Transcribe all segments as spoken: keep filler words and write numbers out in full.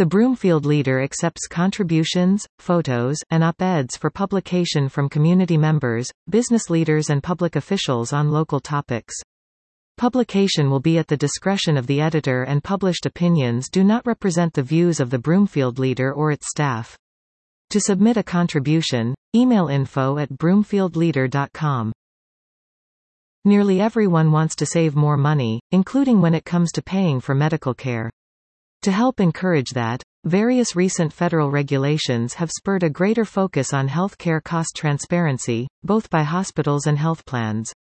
The Broomfield Leader accepts contributions, photos, and op-eds for publication from community members, business leaders and public officials on local topics. Publication will be at the discretion of the editor, and published opinions do not represent the views of the Broomfield Leader or its staff. To submit a contribution, email info at broomfield leader dot com. Nearly everyone wants to save more money, including when it comes to paying for medical care. To help encourage that, various recent federal regulations have spurred a greater focus on healthcare cost transparency, both by hospitals and health plans.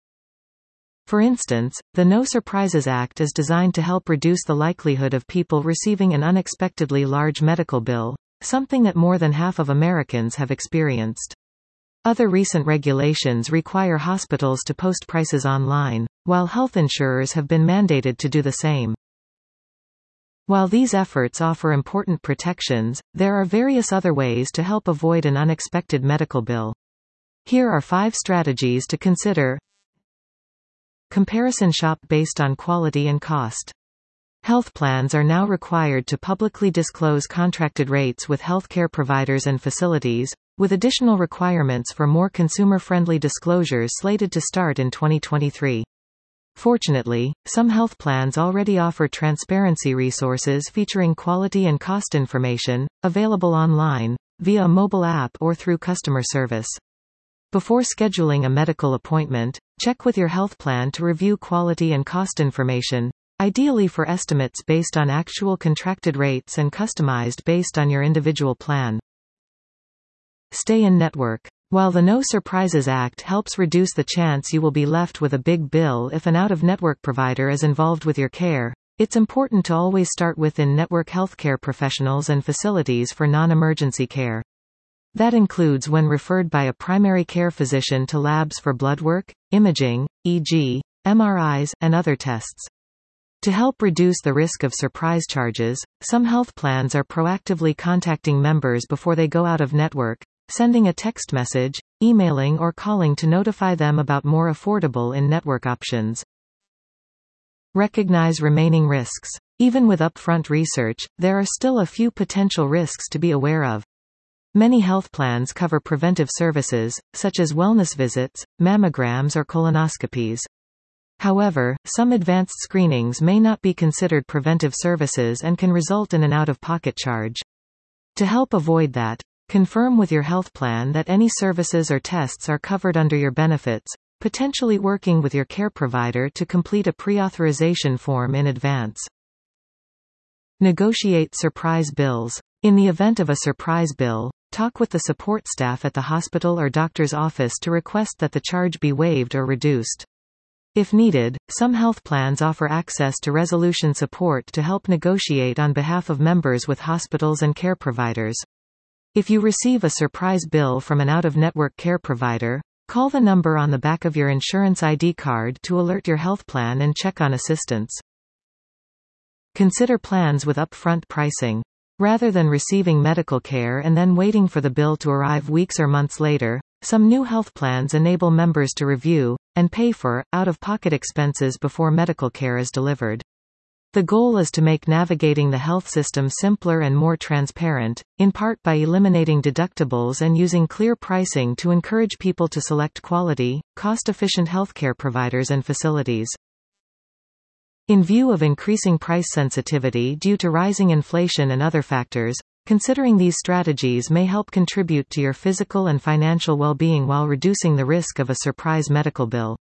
For instance, the No Surprises Act is designed to help reduce the likelihood of people receiving an unexpectedly large medical bill, something that more than half of Americans have experienced. Other recent regulations require hospitals to post prices online, while health insurers have been mandated to do the same. While these efforts offer important protections, there are various other ways to help avoid an unexpected medical bill. Here are five strategies to consider. Comparison shop based on quality and cost. Health plans are now required to publicly disclose contracted rates with healthcare providers and facilities, with additional requirements for more consumer-friendly disclosures slated to start in twenty twenty-three. Fortunately, some health plans already offer transparency resources featuring quality and cost information, available online, via a mobile app or through customer service. Before scheduling a medical appointment, check with your health plan to review quality and cost information, ideally for estimates based on actual contracted rates and customized based on your individual plan. Stay in network. While the No Surprises Act helps reduce the chance you will be left with a big bill if an out-of-network provider is involved with your care, it's important to always start with in-network healthcare professionals and facilities for non-emergency care. That includes when referred by a primary care physician to labs for blood work, imaging, for example, M R Is, and other tests. To help reduce the risk of surprise charges, some health plans are proactively contacting members before they go out of network, sending a text message, emailing or calling to notify them about more affordable in-network options. Recognize remaining risks. Even with upfront research, there are still a few potential risks to be aware of. Many health plans cover preventive services, such as wellness visits, mammograms or colonoscopies. However, some advanced screenings may not be considered preventive services and can result in an out-of-pocket charge. To help avoid that, confirm with your health plan that any services or tests are covered under your benefits, potentially working with your care provider to complete a pre-authorization form in advance. Negotiate surprise bills. In the event of a surprise bill, talk with the support staff at the hospital or doctor's office to request that the charge be waived or reduced. If needed, some health plans offer access to resolution support to help negotiate on behalf of members with hospitals and care providers. If you receive a surprise bill from an out-of-network care provider, call the number on the back of your insurance I D card to alert your health plan and check on assistance. Consider plans with upfront pricing. Rather than receiving medical care and then waiting for the bill to arrive weeks or months later, some new health plans enable members to review and pay for out-of-pocket expenses before medical care is delivered. The goal is to make navigating the health system simpler and more transparent, in part by eliminating deductibles and using clear pricing to encourage people to select quality, cost-efficient healthcare providers and facilities. In view of increasing price sensitivity due to rising inflation and other factors, considering these strategies may help contribute to your physical and financial well-being while reducing the risk of a surprise medical bill.